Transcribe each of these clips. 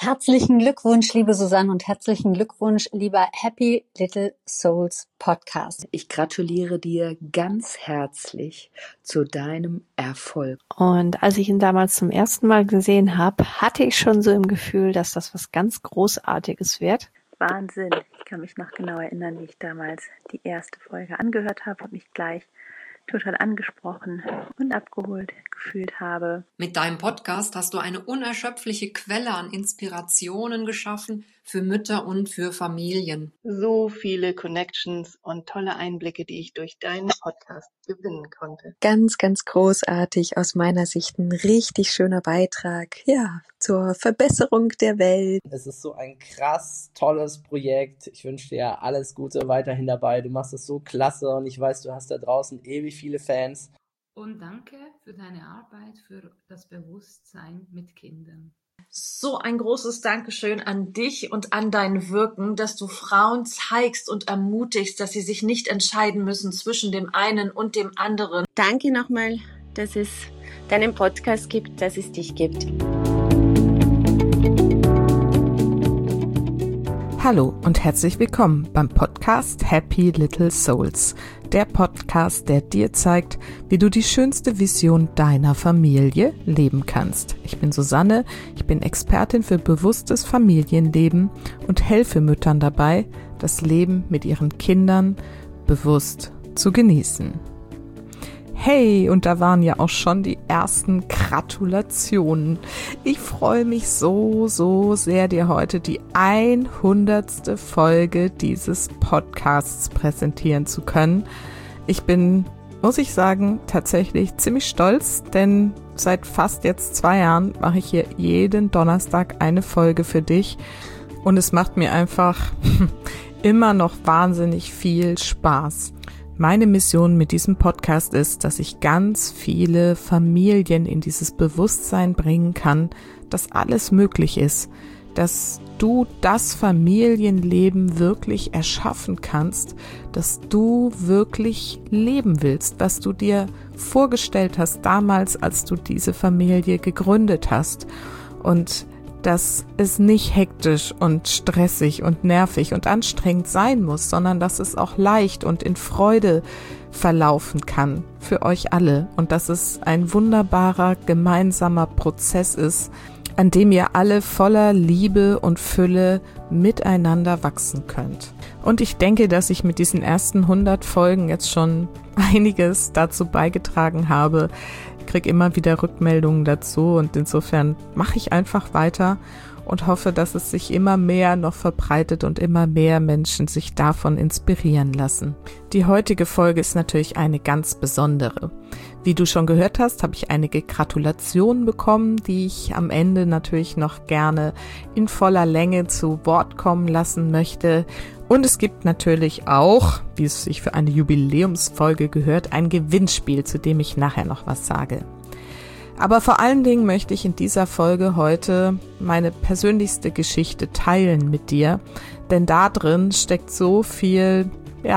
Herzlichen Glückwunsch, liebe Susanne, und herzlichen Glückwunsch, lieber Happy Little Souls Podcast. Ich gratuliere dir ganz herzlich zu deinem Erfolg. Und als ich ihn damals zum ersten Mal gesehen habe, hatte ich schon so im Gefühl, dass das was ganz Großartiges wird. Wahnsinn. Ich kann mich noch genau erinnern, wie ich damals die erste Folge angehört habe und mich gleich total angesprochen und abgeholt gefühlt habe. Mit deinem Podcast hast du eine unerschöpfliche Quelle an Inspirationen geschaffen für Mütter und für Familien. So viele Connections und tolle Einblicke, die ich durch deinen Podcast gewinnen konnte. Ganz, ganz großartig, aus meiner Sicht ein richtig schöner Beitrag, ja, zur Verbesserung der Welt. Es ist so ein krass tolles Projekt. Ich wünsche dir alles Gute weiterhin dabei. Du machst es so klasse und ich weiß, du hast da draußen ewig viele Fans. Und danke für deine Arbeit für das Bewusstsein mit Kindern. So ein großes Dankeschön an dich und an dein Wirken, dass du Frauen zeigst und ermutigst, dass sie sich nicht entscheiden müssen zwischen dem einen und dem anderen. Danke nochmal, dass es deinen Podcast gibt, dass es dich gibt. Hallo und herzlich willkommen beim Podcast Happy Little Souls, der Podcast, der dir zeigt, wie du die schönste Vision deiner Familie leben kannst. Ich bin Susanne, ich bin Expertin für bewusstes Familienleben und helfe Müttern dabei, das Leben mit ihren Kindern bewusst zu genießen. Hey, und da waren ja auch schon die ersten Gratulationen. Ich freue mich so sehr, dir heute die 100. Folge dieses Podcasts präsentieren zu können. Ich bin, muss ich sagen, tatsächlich ziemlich stolz, denn seit fast jetzt 2 Jahren mache ich hier jeden Donnerstag eine Folge für dich. Und es macht mir einfach immer noch wahnsinnig viel Spaß. Meine Mission mit diesem Podcast ist, dass ich ganz viele Familien in dieses Bewusstsein bringen kann, dass alles möglich ist, dass du das Familienleben wirklich erschaffen kannst, dass du wirklich leben willst, was du dir vorgestellt hast damals, als du diese Familie gegründet hast, und dass es nicht hektisch und stressig und nervig und anstrengend sein muss, sondern dass es auch leicht und in Freude verlaufen kann für euch alle und dass es ein wunderbarer gemeinsamer Prozess ist, an dem ihr alle voller Liebe und Fülle miteinander wachsen könnt. Und ich denke, dass ich mit diesen ersten 100 Folgen jetzt schon einiges dazu beigetragen habe. Ich kriege immer wieder Rückmeldungen dazu und insofern mache ich einfach weiter und hoffe, dass es sich immer mehr noch verbreitet und immer mehr Menschen sich davon inspirieren lassen. Die heutige Folge ist natürlich eine ganz besondere. Wie du schon gehört hast, habe ich einige Gratulationen bekommen, die ich am Ende natürlich noch gerne in voller Länge zu Wort kommen lassen möchte. Und es gibt natürlich auch, wie es sich für eine Jubiläumsfolge gehört, ein Gewinnspiel, zu dem ich nachher noch was sage. Aber vor allen Dingen möchte ich in dieser Folge heute meine persönlichste Geschichte teilen mit dir, denn da drin steckt so viel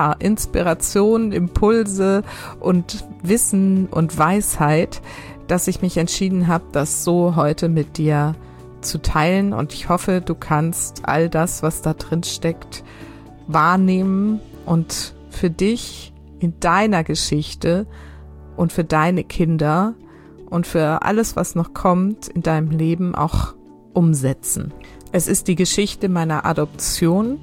Inspiration, Impulse und Wissen und Weisheit, dass ich mich entschieden habe, das so heute mit dir zu teilen, und ich hoffe, du kannst all das, was da drin steckt, wahrnehmen und für dich in deiner Geschichte und für deine Kinder und für alles, was noch kommt in deinem Leben, auch umsetzen. Es ist die Geschichte meiner Adoption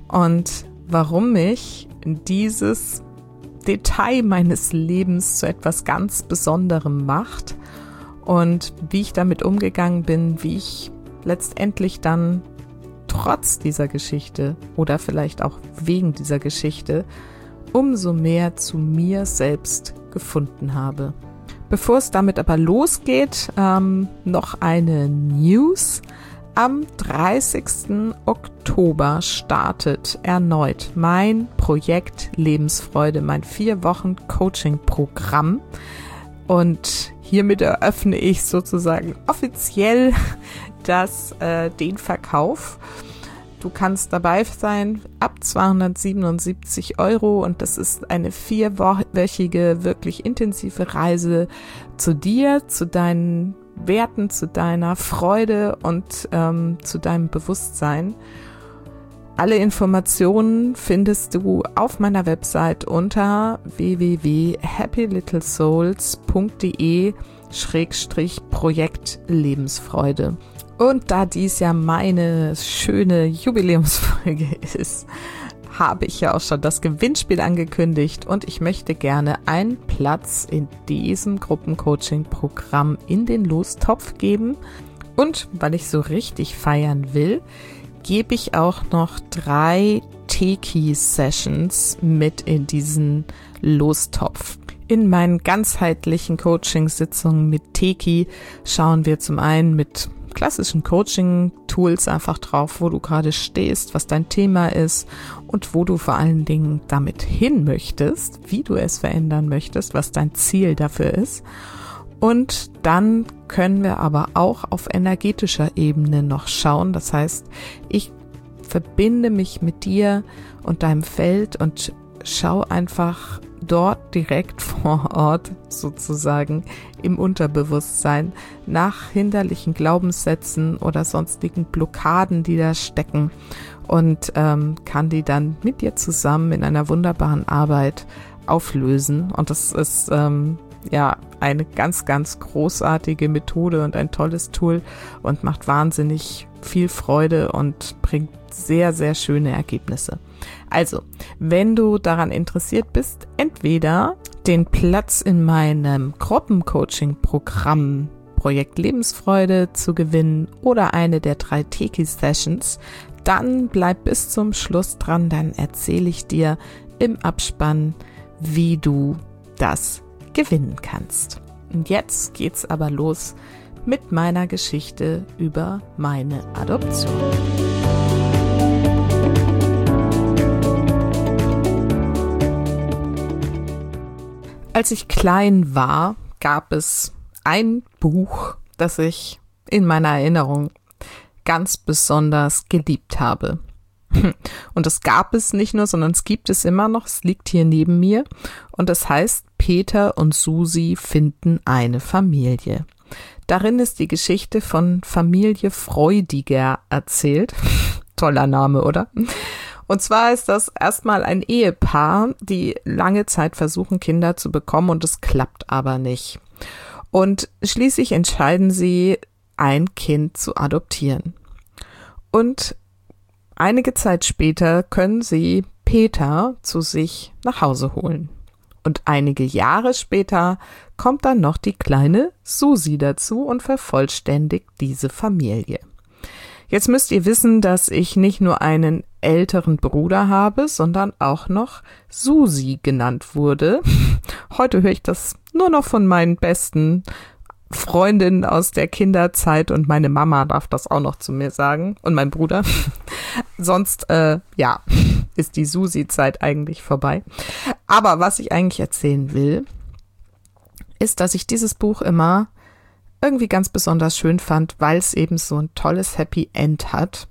und warum mich dieses Detail meines Lebens zu etwas ganz Besonderem macht und wie ich damit umgegangen bin, wie ich letztendlich dann trotz dieser Geschichte oder vielleicht auch wegen dieser Geschichte umso mehr zu mir selbst gefunden habe. Bevor es damit aber losgeht, noch eine News. Am 30. Oktober startet erneut mein Projekt Lebensfreude, mein 4-Wochen-Coaching-Programm. Und hiermit eröffne ich sozusagen offiziell den Verkauf. Du kannst dabei sein ab 277 € und das ist eine 4-wöchige, wirklich intensive Reise zu dir, zu deinen Werten, zu deiner Freude und zu deinem Bewusstsein. Alle Informationen findest du auf meiner Website unter www.happylittlesouls.de/Projekt Lebensfreude. Und da dies ja meine schöne Jubiläumsfolge ist, habe ich ja auch schon das Gewinnspiel angekündigt und ich möchte gerne einen Platz in diesem Gruppencoaching-Programm in den Lostopf geben. Und weil ich so richtig feiern will, gebe ich auch noch 3 Teki-Sessions mit in diesen Lostopf. In meinen ganzheitlichen Coaching-Sitzungen mit Teki schauen wir zum einen mit klassischen Coaching-Tools einfach drauf, wo du gerade stehst, was dein Thema ist und wo du vor allen Dingen damit hin möchtest, wie du es verändern möchtest, was dein Ziel dafür ist. Und dann können wir aber auch auf energetischer Ebene noch schauen. Das heißt, ich verbinde mich mit dir und deinem Feld und schau einfach dort direkt vor Ort sozusagen im Unterbewusstsein nach hinderlichen Glaubenssätzen oder sonstigen Blockaden, die da stecken und kann die dann mit dir zusammen in einer wunderbaren Arbeit auflösen. Und das ist eine ganz, ganz großartige Methode und ein tolles Tool und macht wahnsinnig viel Freude und bringt sehr, sehr schöne Ergebnisse. Also, wenn du daran interessiert bist, entweder den Platz in meinem Gruppencoaching-Programm Projekt Lebensfreude zu gewinnen oder eine der 3 Teki-Sessions, dann bleib bis zum Schluss dran, dann erzähle ich dir im Abspann, wie du das gewinnen kannst. Und jetzt geht's aber los mit meiner Geschichte über meine Adoption. Als ich klein war, gab es ein Buch, das ich in meiner Erinnerung ganz besonders geliebt habe. Und das gab es nicht nur, sondern es gibt es immer noch. Es liegt hier neben mir und es heißt Peter und Susi finden eine Familie. Darin ist die Geschichte von Familie Freudiger erzählt. Toller Name, oder? Und zwar ist das erstmal ein Ehepaar, die lange Zeit versuchen, Kinder zu bekommen und es klappt aber nicht. Und schließlich entscheiden sie, ein Kind zu adoptieren. Und einige Zeit später können sie Peter zu sich nach Hause holen. Und einige Jahre später kommt dann noch die kleine Susi dazu und vervollständigt diese Familie. Jetzt müsst ihr wissen, dass ich nicht nur einen älteren Bruder habe, sondern auch noch Susi genannt wurde. Heute höre ich das nur noch von meinen besten Freundinnen aus der Kinderzeit und meine Mama darf das auch noch zu mir sagen und mein Bruder. Sonst, ist die Susi-Zeit eigentlich vorbei. Aber was ich eigentlich erzählen will, ist, dass ich dieses Buch immer irgendwie ganz besonders schön fand, weil es eben so ein tolles Happy End hat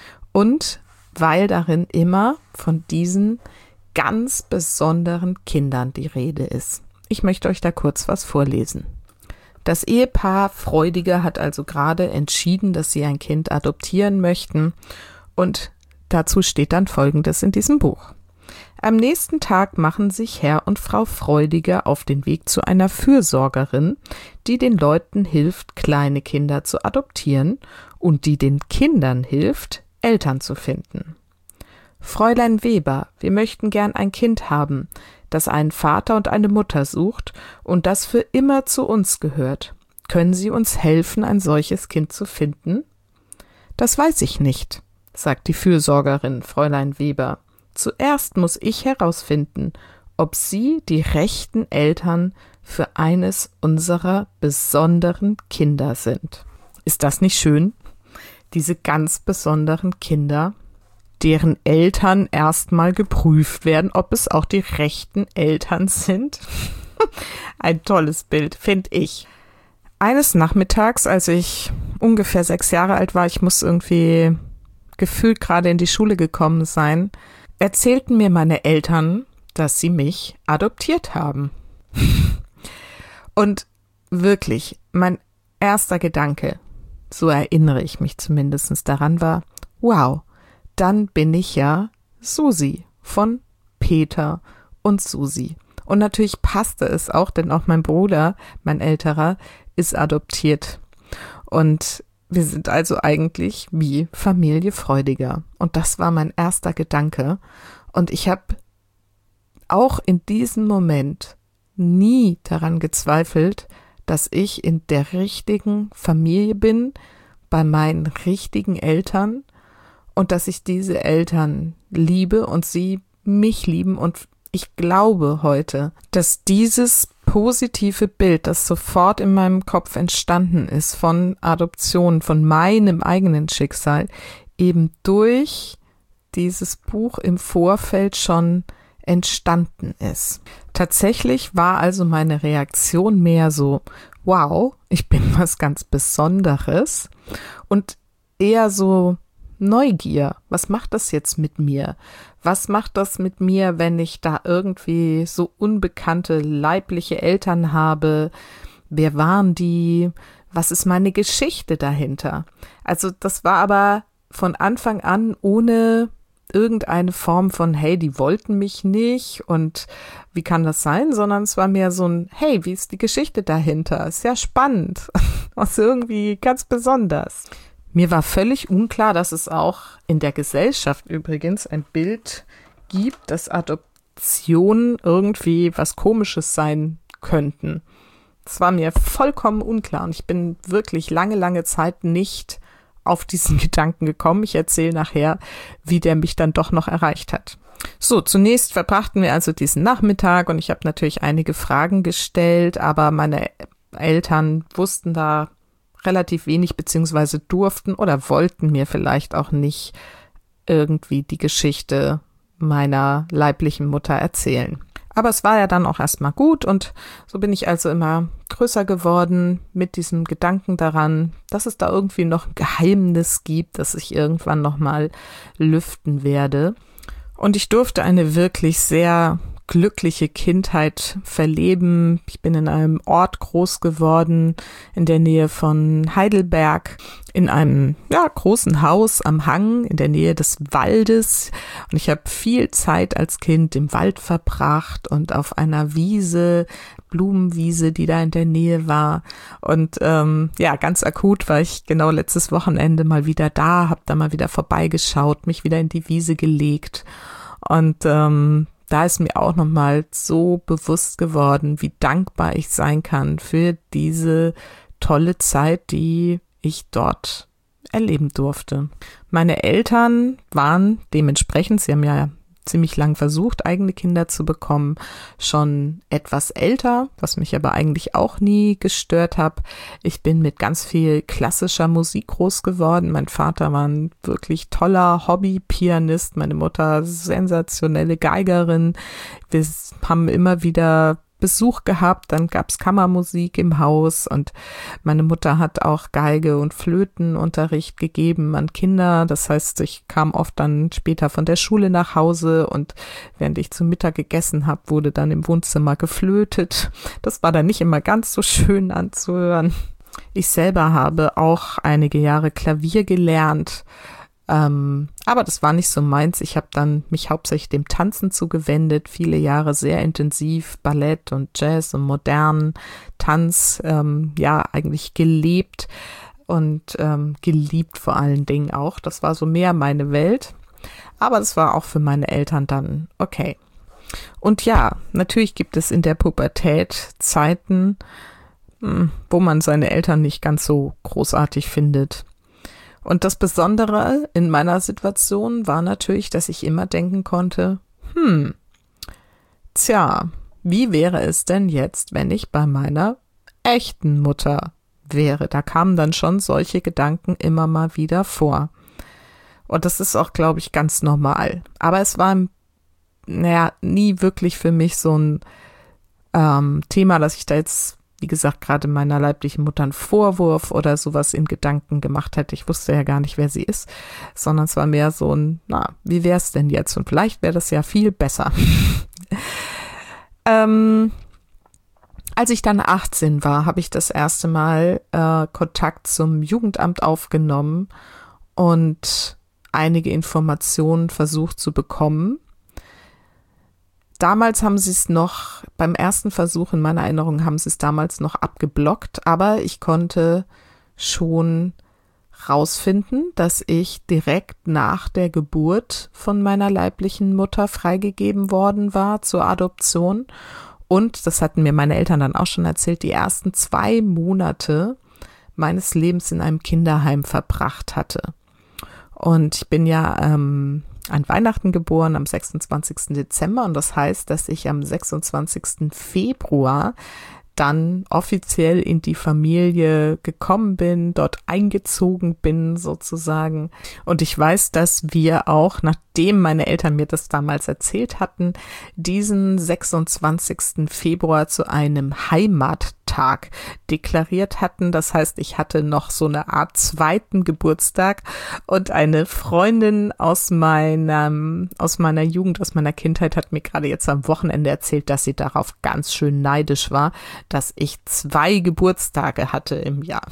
und weil darin immer von diesen ganz besonderen Kindern die Rede ist. Ich möchte euch da kurz was vorlesen. Das Ehepaar Freudiger hat also gerade entschieden, dass sie ein Kind adoptieren möchten und dazu steht dann Folgendes in diesem Buch. Am nächsten Tag machen sich Herr und Frau Freudiger auf den Weg zu einer Fürsorgerin, die den Leuten hilft, kleine Kinder zu adoptieren und die den Kindern hilft, Eltern zu finden. Fräulein Weber, wir möchten gern ein Kind haben, das einen Vater und eine Mutter sucht und das für immer zu uns gehört. Können Sie uns helfen, ein solches Kind zu finden? Das weiß ich nicht, sagt die Fürsorgerin Fräulein Weber. Zuerst muss ich herausfinden, ob Sie die rechten Eltern für eines unserer besonderen Kinder sind. Ist das nicht schön? Diese ganz besonderen Kinder, deren Eltern erstmal geprüft werden, ob es auch die rechten Eltern sind. Ein tolles Bild, finde ich. Eines Nachmittags, als ich ungefähr 6 Jahre alt war, ich muss irgendwie gefühlt gerade in die Schule gekommen sein, erzählten mir meine Eltern, dass sie mich adoptiert haben. Und wirklich, mein erster Gedanke, so erinnere ich mich zumindest daran, war, wow, dann bin ich ja Susi von Peter und Susi. Und natürlich passte es auch, denn auch mein Bruder, mein älterer, ist adoptiert. Und wir sind also eigentlich wie Familie Freudiger. Und das war mein erster Gedanke. Und ich habe auch in diesem Moment nie daran gezweifelt, dass ich in der richtigen Familie bin, bei meinen richtigen Eltern und dass ich diese Eltern liebe und sie mich lieben. Und ich glaube heute, dass dieses positive Bild, das sofort in meinem Kopf entstanden ist von Adoption, von meinem eigenen Schicksal, eben durch dieses Buch im Vorfeld schon entstanden ist. Tatsächlich war also meine Reaktion mehr so, wow, ich bin was ganz Besonderes und eher so Neugier. Was macht das jetzt mit mir? Was macht das mit mir, wenn ich da irgendwie so unbekannte leibliche Eltern habe? Wer waren die? Was ist meine Geschichte dahinter? Also das war aber von Anfang an ohne irgendeine Form von, hey, die wollten mich nicht und wie kann das sein, sondern es war mehr so ein, hey, wie ist die Geschichte dahinter? Ist ja spannend und irgendwie ganz besonders. Mir war völlig unklar, dass es auch in der Gesellschaft übrigens ein Bild gibt, dass Adoptionen irgendwie was Komisches sein könnten. Das war mir vollkommen unklar und ich bin wirklich lange Zeit nicht auf diesen Gedanken gekommen. Ich erzähle nachher, wie der mich dann doch noch erreicht hat. So, zunächst verbrachten wir also diesen Nachmittag und ich habe natürlich einige Fragen gestellt, aber meine Eltern wussten da relativ wenig beziehungsweise durften oder wollten mir vielleicht auch nicht irgendwie die Geschichte meiner leiblichen Mutter erzählen. Aber es war ja dann auch erstmal gut und so bin ich also immer größer geworden mit diesem Gedanken daran, dass es da irgendwie noch ein Geheimnis gibt, das ich irgendwann nochmal lüften werde. Und ich durfte eine wirklich sehr glückliche Kindheit verleben. Ich bin in einem Ort groß geworden, in der Nähe von Heidelberg, in einem großen Haus am Hang, in der Nähe des Waldes. Und ich habe viel Zeit als Kind im Wald verbracht und auf einer Wiese, Blumenwiese, die da in der Nähe war. Und ganz akut war ich genau letztes Wochenende mal wieder da, habe da mal wieder vorbeigeschaut, mich wieder in die Wiese gelegt. Und da ist mir auch nochmal so bewusst geworden, wie dankbar ich sein kann für diese tolle Zeit, die ich dort erleben durfte. Meine Eltern waren dementsprechend, sie haben ja ziemlich lang versucht, eigene Kinder zu bekommen, schon etwas älter, was mich aber eigentlich auch nie gestört hat. Ich bin mit ganz viel klassischer Musik groß geworden. Mein Vater war ein wirklich toller Hobby-Pianist, meine Mutter sensationelle Geigerin. Wir haben immer wieder Besuch gehabt, dann gab's Kammermusik im Haus und meine Mutter hat auch Geige und Flötenunterricht gegeben an Kinder. Das heißt, ich kam oft dann später von der Schule nach Hause und während ich zu Mittag gegessen habe, wurde dann im Wohnzimmer geflötet. Das war dann nicht immer ganz so schön anzuhören. Ich selber habe auch einige Jahre Klavier gelernt. Aber das war nicht so meins. Ich habe dann mich hauptsächlich dem Tanzen zugewendet, viele Jahre sehr intensiv Ballett und Jazz und modernen Tanz, eigentlich gelebt und geliebt vor allen Dingen auch. Das war so mehr meine Welt, aber das war auch für meine Eltern dann okay. Und ja, natürlich gibt es in der Pubertät Zeiten, wo man seine Eltern nicht ganz so großartig findet. Und das Besondere in meiner Situation war natürlich, dass ich immer denken konnte, wie wäre es denn jetzt, wenn ich bei meiner echten Mutter wäre? Da kamen dann schon solche Gedanken immer mal wieder vor. Und das ist auch, glaube ich, ganz normal. Aber es war, nie wirklich für mich so ein Thema, dass ich da jetzt, wie gesagt, gerade meiner leiblichen Mutter einen Vorwurf oder sowas in Gedanken gemacht hätte. Ich wusste ja gar nicht, wer sie ist, sondern es war mehr so ein, wie wäre es denn jetzt? Und vielleicht wäre das ja viel besser. Als ich dann 18 war, habe ich das erste Mal Kontakt zum Jugendamt aufgenommen und einige Informationen versucht zu bekommen. Damals haben sie es noch, beim ersten Versuch in meiner Erinnerung haben sie es damals noch abgeblockt, aber ich konnte schon rausfinden, dass ich direkt nach der Geburt von meiner leiblichen Mutter freigegeben worden war zur Adoption. Und, das hatten mir meine Eltern dann auch schon erzählt, die ersten 2 Monate meines Lebens in einem Kinderheim verbracht hatte. Und ich bin ja an Weihnachten geboren, am 26. Dezember. Und das heißt, dass ich am 26. Februar dann offiziell in die Familie gekommen bin, dort eingezogen bin sozusagen. Und ich weiß, dass wir auch, nachdem meine Eltern mir das damals erzählt hatten, diesen 26. Februar zu einem Heimattag deklariert hatten. Das heißt, ich hatte noch so eine Art zweiten Geburtstag und eine Freundin aus meiner Jugend, aus meiner Kindheit hat mir gerade jetzt am Wochenende erzählt, dass sie darauf ganz schön neidisch war, dass ich 2 Geburtstage hatte im Jahr.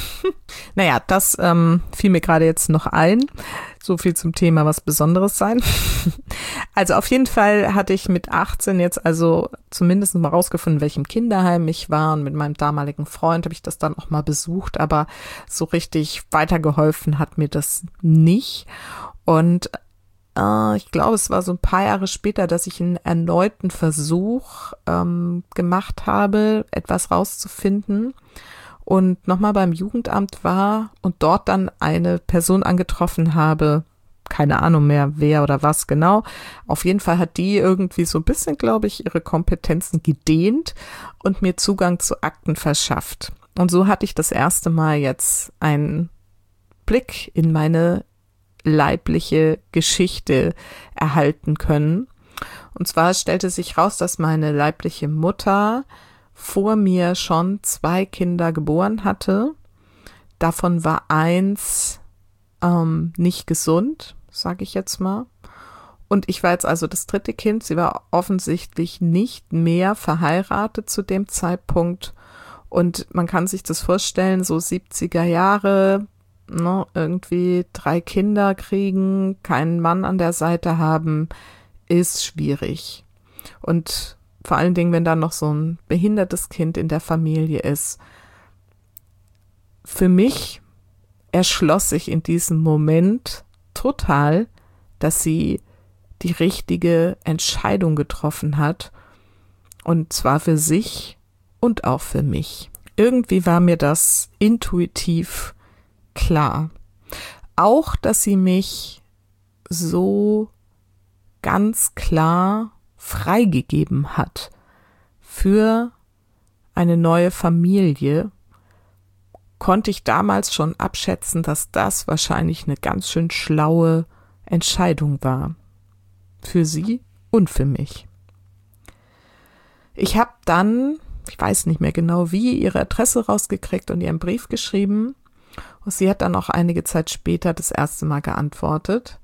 Naja, das fiel mir gerade jetzt noch ein. So viel zum Thema was Besonderes sein. Also auf jeden Fall hatte ich mit 18 jetzt also zumindest mal rausgefunden, in welchem Kinderheim ich war, und mit meinem damaligen Freund habe ich das dann auch mal besucht, aber so richtig weitergeholfen hat mir das nicht. Und ich glaube, es war so ein paar Jahre später, dass ich einen erneuten Versuch gemacht habe, etwas rauszufinden. Und nochmal beim Jugendamt war und dort dann eine Person angetroffen habe, keine Ahnung mehr, wer oder was genau. Auf jeden Fall hat die irgendwie so ein bisschen, glaube ich, ihre Kompetenzen gedehnt und mir Zugang zu Akten verschafft. Und so hatte ich das erste Mal jetzt einen Blick in meine leibliche Geschichte erhalten können. Und zwar stellte sich raus, dass meine leibliche Mutter vor mir schon 2 Kinder geboren hatte. Davon war eins nicht gesund, sage ich jetzt mal. Und ich war jetzt also das 3. Kind. Sie war offensichtlich nicht mehr verheiratet zu dem Zeitpunkt. Und man kann sich das vorstellen, so 70er Jahre, ne, irgendwie 3 Kinder kriegen, keinen Mann an der Seite haben, ist schwierig. Und vor allen Dingen, wenn da noch so ein behindertes Kind in der Familie ist. Für mich erschloss sich in diesem Moment total, dass sie die richtige Entscheidung getroffen hat. Und zwar für sich und auch für mich. Irgendwie war mir das intuitiv klar. Auch, dass sie mich so ganz klar freigegeben hat für eine neue Familie, konnte ich damals schon abschätzen, dass das wahrscheinlich eine ganz schön schlaue Entscheidung war. Für sie und für mich. Ich habe dann, ich weiß nicht mehr genau wie, ihre Adresse rausgekriegt und ihren Brief geschrieben. Und sie hat dann auch einige Zeit später das erste Mal geantwortet.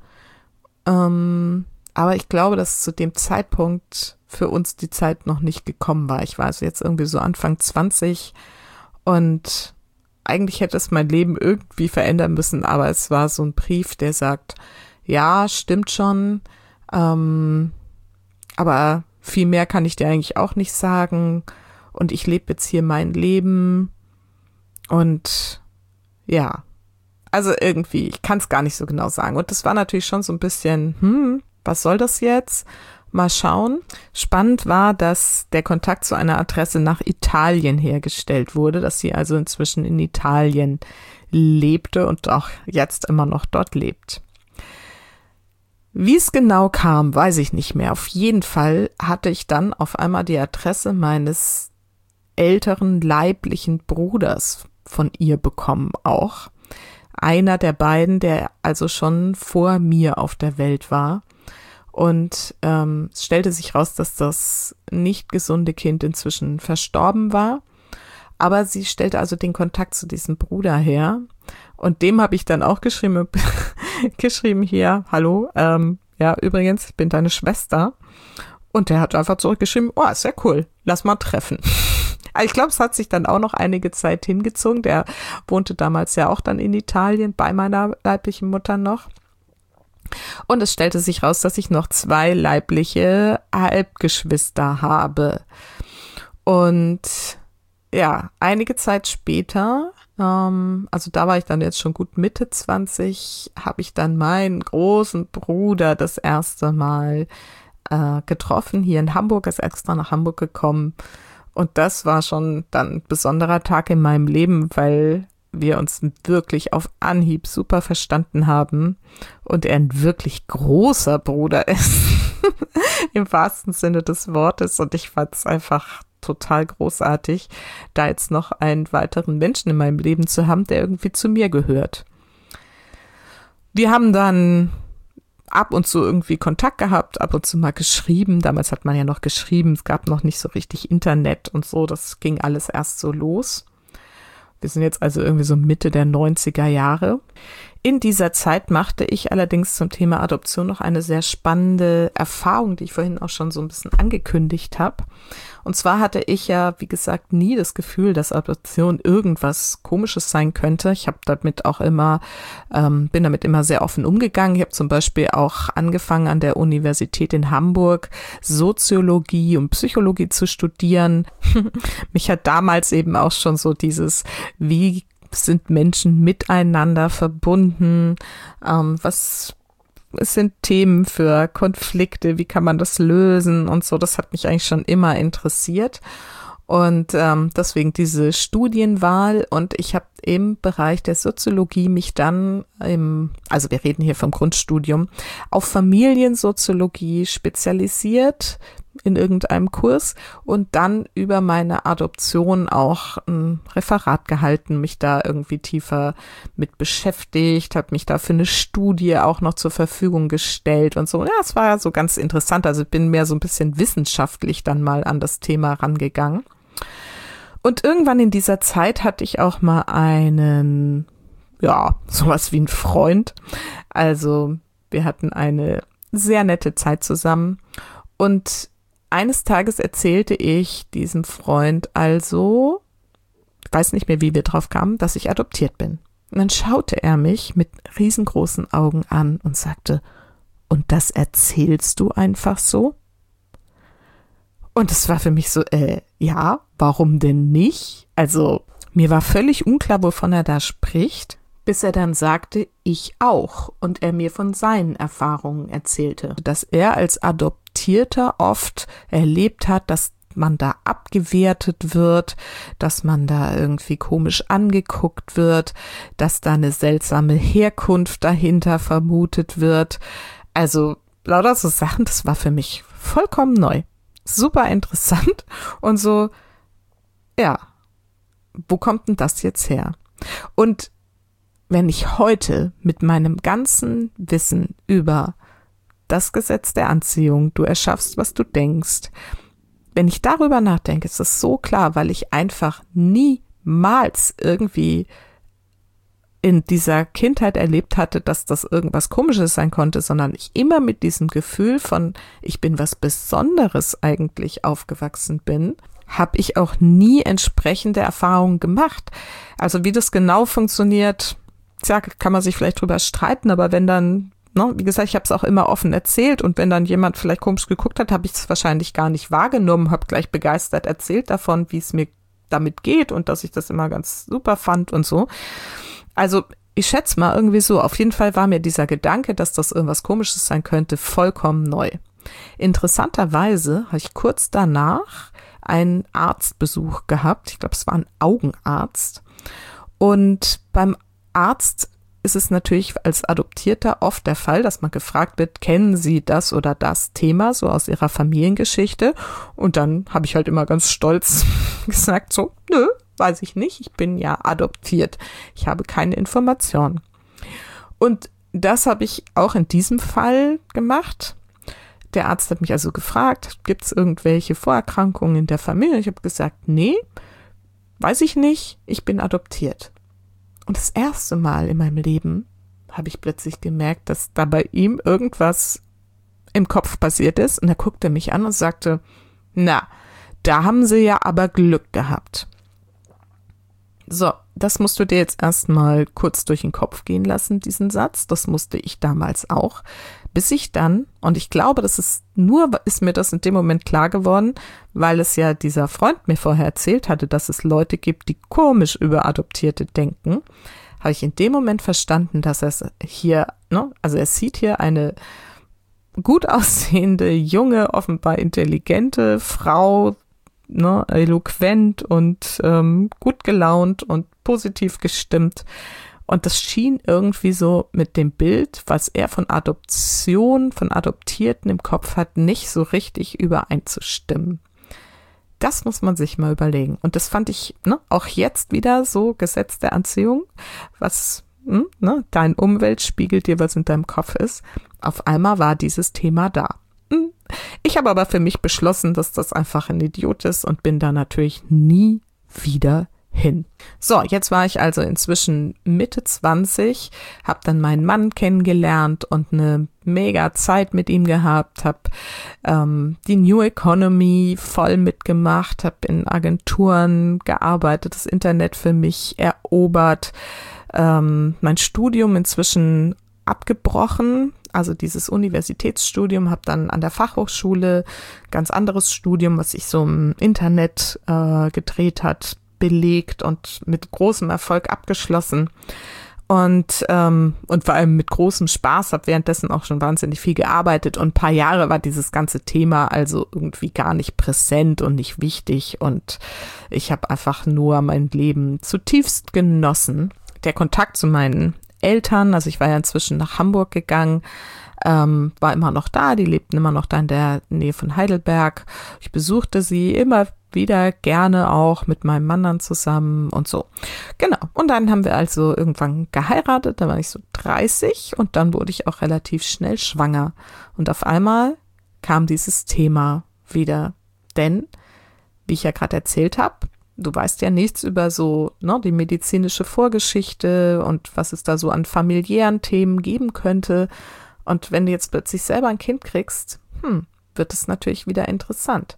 Aber ich glaube, dass zu dem Zeitpunkt für uns die Zeit noch nicht gekommen war. Ich war also jetzt irgendwie so Anfang 20 und eigentlich hätte es mein Leben irgendwie verändern müssen, aber es war so ein Brief, der sagt, ja, stimmt schon, aber viel mehr kann ich dir eigentlich auch nicht sagen und ich lebe jetzt hier mein Leben und ja, also irgendwie, ich kann es gar nicht so genau sagen. Und das war natürlich schon so ein bisschen, was soll das jetzt? Mal schauen. Spannend war, dass der Kontakt zu einer Adresse nach Italien hergestellt wurde, dass sie also inzwischen in Italien lebte und auch jetzt immer noch dort lebt. Wie es genau kam, weiß ich nicht mehr. Auf jeden Fall hatte ich dann auf einmal die Adresse meines älteren leiblichen Bruders von ihr bekommen auch. Einer der beiden, der also schon vor mir auf der Welt war. Und es stellte sich raus, dass das nicht gesunde Kind inzwischen verstorben war. Aber sie stellte also den Kontakt zu diesem Bruder her. Und dem habe ich dann auch geschrieben hier, hallo, ja, übrigens, ich bin deine Schwester. Und der hat einfach zurückgeschrieben, oh, ist ja cool, lass mal treffen. Ich glaube, es hat sich dann auch noch einige Zeit hingezogen. Der wohnte damals ja auch dann in Italien bei meiner leiblichen Mutter noch. Und es stellte sich raus, dass ich noch 2 leibliche Halbgeschwister habe. Und ja, einige Zeit später, also da war ich dann jetzt schon gut Mitte 20, habe ich dann meinen großen Bruder das erste Mal getroffen, hier in Hamburg, ist extra nach Hamburg gekommen. Und das war schon dann ein besonderer Tag in meinem Leben, weil wir uns wirklich auf Anhieb super verstanden haben und er ein wirklich großer Bruder ist, im wahrsten Sinne des Wortes. Und ich fand es einfach total großartig, da jetzt noch einen weiteren Menschen in meinem Leben zu haben, der irgendwie zu mir gehört. Wir haben dann ab und zu irgendwie Kontakt gehabt, ab und zu mal geschrieben. Damals hat man ja noch geschrieben, es gab noch nicht so richtig Internet und so, das ging alles erst so los. Wir sind jetzt also irgendwie so Mitte der 90er Jahre. In dieser Zeit machte ich allerdings zum Thema Adoption noch eine sehr spannende Erfahrung, die ich vorhin auch schon so ein bisschen angekündigt habe. Und zwar hatte ich ja, wie gesagt, nie das Gefühl, dass Adoption irgendwas Komisches sein könnte. Ich habe damit auch immer, bin damit immer sehr offen umgegangen. Ich habe zum Beispiel auch angefangen an der Universität in Hamburg Soziologie und Psychologie zu studieren. Mich hat damals eben auch schon so dieses, wie sind Menschen miteinander verbunden, was sind Themen für Konflikte, wie kann man das lösen und so, das hat mich eigentlich schon immer interessiert und deswegen diese Studienwahl und ich habe im Bereich der Soziologie mich dann also wir reden hier vom Grundstudium, auf Familiensoziologie spezialisiert in irgendeinem Kurs und dann über meine Adoption auch ein Referat gehalten, mich da irgendwie tiefer mit beschäftigt, habe mich da für eine Studie auch noch zur Verfügung gestellt und so. Ja, es war ja so ganz interessant, also ich bin mehr so ein bisschen wissenschaftlich dann mal an das Thema rangegangen. Und irgendwann in dieser Zeit hatte ich auch mal einen, ja, sowas wie einen Freund. Also wir hatten eine sehr nette Zeit zusammen und eines Tages erzählte ich diesem Freund also, ich weiß nicht mehr, wie wir drauf kamen, dass ich adoptiert bin. Und dann schaute er mich mit riesengroßen Augen an und sagte, und das erzählst du einfach so? Und es war für mich so, ja, warum denn nicht? Also mir war völlig unklar, wovon er da spricht, bis er dann sagte, ich auch, und er mir von seinen Erfahrungen erzählte, dass er als Adoptierter oft erlebt hat, dass man da abgewertet wird, dass man da irgendwie komisch angeguckt wird, dass da eine seltsame Herkunft dahinter vermutet wird. Also lauter so Sachen, das war für mich vollkommen neu. Super interessant und so, ja, wo kommt denn das jetzt her? Und wenn ich heute mit meinem ganzen Wissen über das Gesetz der Anziehung, du erschaffst, was du denkst, wenn ich darüber nachdenke, ist es so klar, weil ich einfach niemals irgendwie in dieser Kindheit erlebt hatte, dass das irgendwas Komisches sein konnte, sondern ich immer mit diesem Gefühl von, ich bin was Besonderes eigentlich aufgewachsen bin, habe ich auch nie entsprechende Erfahrungen gemacht. Also wie das genau funktioniert, ja, kann man sich vielleicht drüber streiten, aber wenn dann, ne, wie gesagt, ich habe es auch immer offen erzählt und wenn dann jemand vielleicht komisch geguckt hat, habe ich es wahrscheinlich gar nicht wahrgenommen, habe gleich begeistert erzählt davon, wie es mir damit geht und dass ich das immer ganz super fand und so. Also ich schätze mal irgendwie so, auf jeden Fall war mir dieser Gedanke, dass das irgendwas Komisches sein könnte, vollkommen neu. Interessanterweise habe ich kurz danach einen Arztbesuch gehabt, ich glaube es war ein Augenarzt und beim Arzt ist es natürlich als Adoptierter oft der Fall, dass man gefragt wird, kennen Sie das oder das Thema so aus Ihrer Familiengeschichte? Und dann habe ich halt immer ganz stolz gesagt so, nö, weiß ich nicht, ich bin ja adoptiert. Ich habe keine Informationen. Und das habe ich auch in diesem Fall gemacht. Der Arzt hat mich also gefragt, gibt es irgendwelche Vorerkrankungen in der Familie? Ich habe gesagt, nee, weiß ich nicht, ich bin adoptiert. Und das erste Mal in meinem Leben habe ich plötzlich gemerkt, dass da bei ihm irgendwas im Kopf passiert ist. Und er guckte mich an und sagte, na, Da haben sie ja aber Glück gehabt. So, das musst du dir jetzt erstmal kurz durch den Kopf gehen lassen, diesen Satz. Das musste ich damals auch, bis ich dann, und ich glaube, ist mir das in dem Moment klar geworden, weil es ja dieser Freund mir vorher erzählt hatte, dass es Leute gibt, die komisch über Adoptierte denken, habe ich in dem Moment verstanden, dass er es hier, also er sieht hier eine gut aussehende, junge, offenbar intelligente Frau, eloquent und gut gelaunt und positiv gestimmt. Und das schien irgendwie so mit dem Bild, was er von Adoption, von Adoptierten im Kopf hat, nicht so richtig übereinzustimmen. Das muss man sich mal überlegen. Und das fand ich auch jetzt wieder so Gesetz der Anziehung, was dein Umwelt spiegelt dir, was in deinem Kopf ist. Auf einmal war dieses Thema da. Ich habe aber für mich beschlossen, dass das einfach ein Idiot ist und bin da natürlich nie wieder hin. So, jetzt war ich also inzwischen Mitte 20, habe dann meinen Mann kennengelernt und eine mega Zeit mit ihm gehabt, habe die New Economy voll mitgemacht, habe in Agenturen gearbeitet, das Internet für mich erobert, mein Studium inzwischen abgebrochen, also dieses Universitätsstudium, habe dann an der Fachhochschule ganz anderes Studium, was sich so im Internet gedreht hat, belegt und mit großem Erfolg abgeschlossen und vor allem mit großem Spaß, habe währenddessen auch schon wahnsinnig viel gearbeitet und ein paar Jahre war dieses ganze Thema also irgendwie gar nicht präsent und nicht wichtig und ich habe einfach nur mein Leben zutiefst genossen. Der Kontakt zu meinen Eltern, also ich war ja inzwischen nach Hamburg gegangen, war immer noch da, die lebten immer noch da in der Nähe von Heidelberg. Ich besuchte sie immer wieder gerne auch mit meinem Mann dann zusammen und so. Genau, und dann haben wir also irgendwann geheiratet, da war ich so 30 und dann wurde ich auch relativ schnell schwanger. Und auf einmal kam dieses Thema wieder, denn, wie ich ja gerade erzählt habe, du weißt ja nichts über so die medizinische Vorgeschichte und was es da so an familiären Themen geben könnte. Und wenn du jetzt plötzlich selber ein Kind kriegst, wird es natürlich wieder interessant.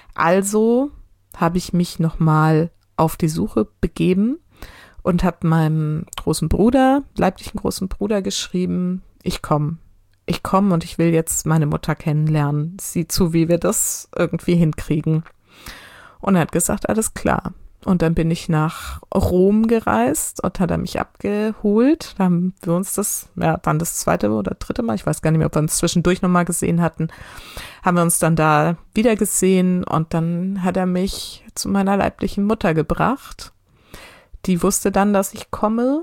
Also habe ich mich nochmal auf die Suche begeben und habe meinem leiblichen großen Bruder geschrieben, ich komme und ich will jetzt meine Mutter kennenlernen. Sieh zu, wie wir das irgendwie hinkriegen. Und er hat gesagt, alles klar. Und dann bin ich nach Rom gereist und hat er mich abgeholt. Da haben wir uns dann das zweite oder dritte Mal, ich weiß gar nicht mehr, ob wir uns zwischendurch nochmal gesehen hatten, haben wir uns dann da wieder gesehen und dann hat er mich zu meiner leiblichen Mutter gebracht. Die wusste dann, dass ich komme.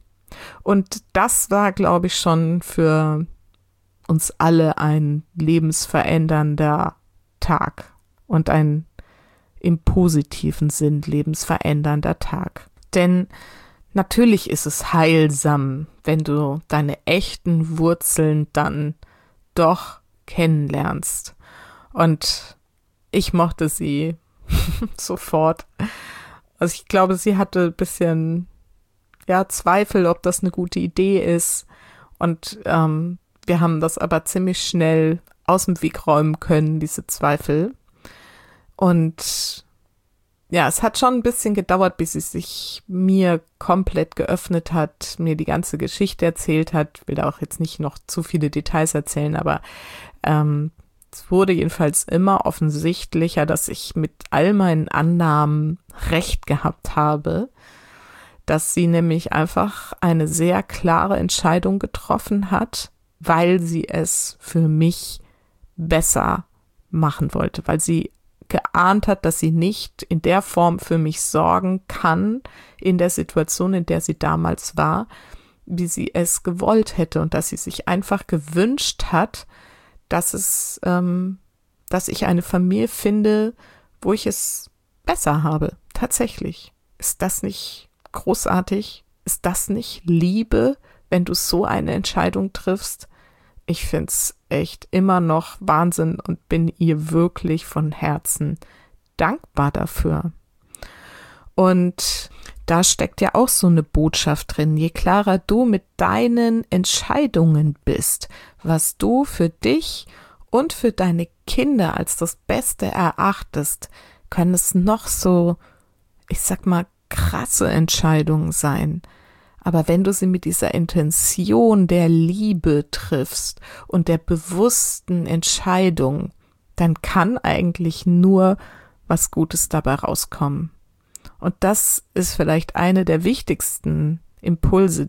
Und das war, glaube ich, schon für uns alle ein lebensverändernder Tag und ein im positiven Sinn lebensverändernder Tag. Denn natürlich ist es heilsam, wenn du deine echten Wurzeln dann doch kennenlernst. Und ich mochte sie sofort. Also ich glaube, sie hatte ein bisschen Zweifel, ob das eine gute Idee ist. Und wir haben das aber ziemlich schnell aus dem Weg räumen können, diese Zweifel. Und ja, es hat schon ein bisschen gedauert, bis sie sich mir komplett geöffnet hat, mir die ganze Geschichte erzählt hat. Ich will da auch jetzt nicht noch zu viele Details erzählen, aber es wurde jedenfalls immer offensichtlicher, dass ich mit all meinen Annahmen recht gehabt habe, dass sie nämlich einfach eine sehr klare Entscheidung getroffen hat, weil sie es für mich besser machen wollte, weil sie geahnt hat, dass sie nicht in der Form für mich sorgen kann, in der Situation, in der sie damals war, wie sie es gewollt hätte und dass sie sich einfach gewünscht hat, dass ich eine Familie finde, wo ich es besser habe. Tatsächlich. Ist das nicht großartig? Ist das nicht Liebe, wenn du so eine Entscheidung triffst? Ich find's echt immer noch Wahnsinn und bin ihr wirklich von Herzen dankbar dafür. Und da steckt ja auch so eine Botschaft drin. Je klarer du mit deinen Entscheidungen bist, was du für dich und für deine Kinder als das Beste erachtest, können es noch so, ich sag mal, krasse Entscheidungen sein. Aber wenn du sie mit dieser Intention der Liebe triffst und der bewussten Entscheidung, dann kann eigentlich nur was Gutes dabei rauskommen. Und das ist vielleicht einer der wichtigsten Impulse,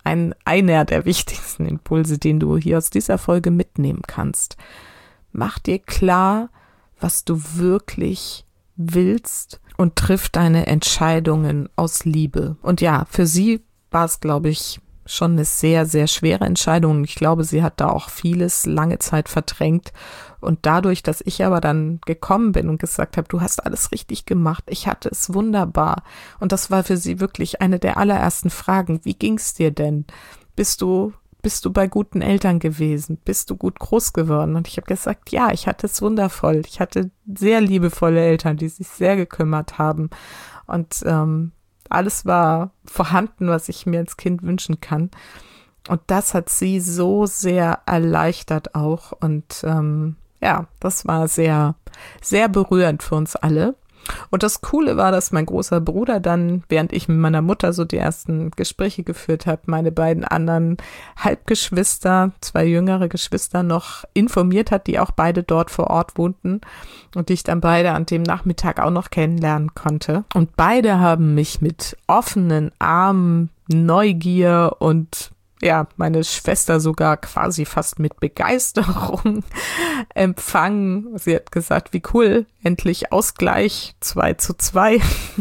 den du hier aus dieser Folge mitnehmen kannst. Mach dir klar, was du wirklich willst und triff deine Entscheidungen aus Liebe. Und ja, für sie war es, glaube ich, schon eine sehr, sehr schwere Entscheidung. Ich glaube, sie hat da auch vieles lange Zeit verdrängt. Und dadurch, dass ich aber dann gekommen bin und gesagt habe, du hast alles richtig gemacht, ich hatte es wunderbar. Und das war für sie wirklich eine der allerersten Fragen. Wie ging's dir denn? Bist du bei guten Eltern gewesen? Bist du gut groß geworden? Und ich habe gesagt, ja, ich hatte es wundervoll. Ich hatte sehr liebevolle Eltern, die sich sehr gekümmert haben. Und alles war vorhanden, was ich mir als Kind wünschen kann. Und das hat sie so sehr erleichtert auch. Und das war sehr, sehr berührend für uns alle. Und das Coole war, dass mein großer Bruder dann, während ich mit meiner Mutter so die ersten Gespräche geführt habe, meine beiden anderen Halbgeschwister, 2 jüngere Geschwister noch informiert hat, die auch beide dort vor Ort wohnten und die ich dann beide an dem Nachmittag auch noch kennenlernen konnte. Und beide haben mich mit offenen Armen, Neugier und meine Schwester sogar quasi fast mit Begeisterung empfangen. Sie hat gesagt, wie cool, endlich Ausgleich, 2:2.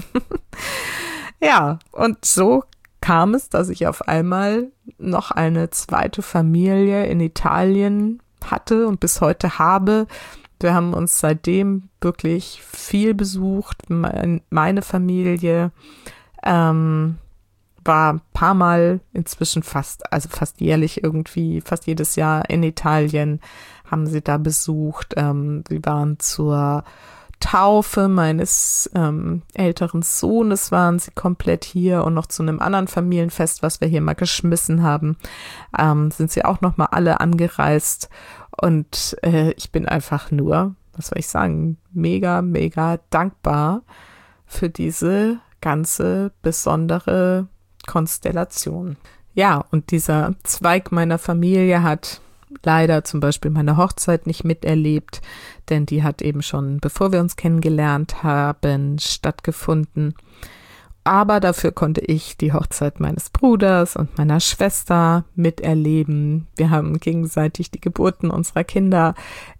Ja, und so kam es, dass ich auf einmal noch eine zweite Familie in Italien hatte und bis heute habe. Wir haben uns seitdem wirklich viel besucht. Meine Familie war ein paar Mal inzwischen fast jährlich irgendwie, fast jedes Jahr in Italien, haben sie da besucht. Sie waren zur Taufe meines älteren Sohnes, waren sie komplett hier und noch zu einem anderen Familienfest, was wir hier mal geschmissen haben, sind sie auch noch mal alle angereist. Und ich bin einfach nur, was soll ich sagen, mega, mega dankbar für diese ganze besondere Konstellation. Ja, und dieser Zweig meiner Familie hat leider zum Beispiel meine Hochzeit nicht miterlebt, denn die hat eben schon, bevor wir uns kennengelernt haben, stattgefunden. Aber dafür konnte ich die Hochzeit meines Bruders und meiner Schwester miterleben. Wir haben gegenseitig die Geburten unserer Kinder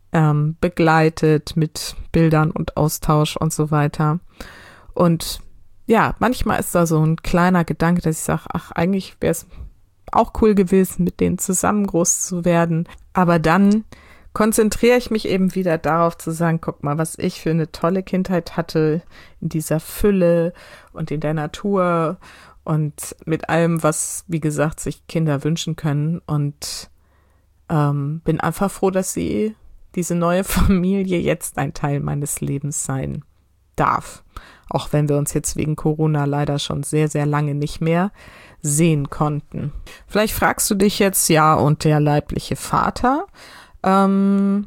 begleitet mit Bildern und Austausch und so weiter. Und ja, manchmal ist da so ein kleiner Gedanke, dass ich sage, ach, eigentlich wäre es auch cool gewesen, mit denen zusammen groß zu werden. Aber dann konzentriere ich mich eben wieder darauf zu sagen, guck mal, was ich für eine tolle Kindheit hatte, in dieser Fülle und in der Natur und mit allem, was, wie gesagt, sich Kinder wünschen können. Und bin einfach froh, dass diese neue Familie jetzt ein Teil meines Lebens sein darf. Auch wenn wir uns jetzt wegen Corona leider schon sehr, sehr lange nicht mehr sehen konnten. Vielleicht fragst du dich jetzt, ja, und der leibliche Vater, den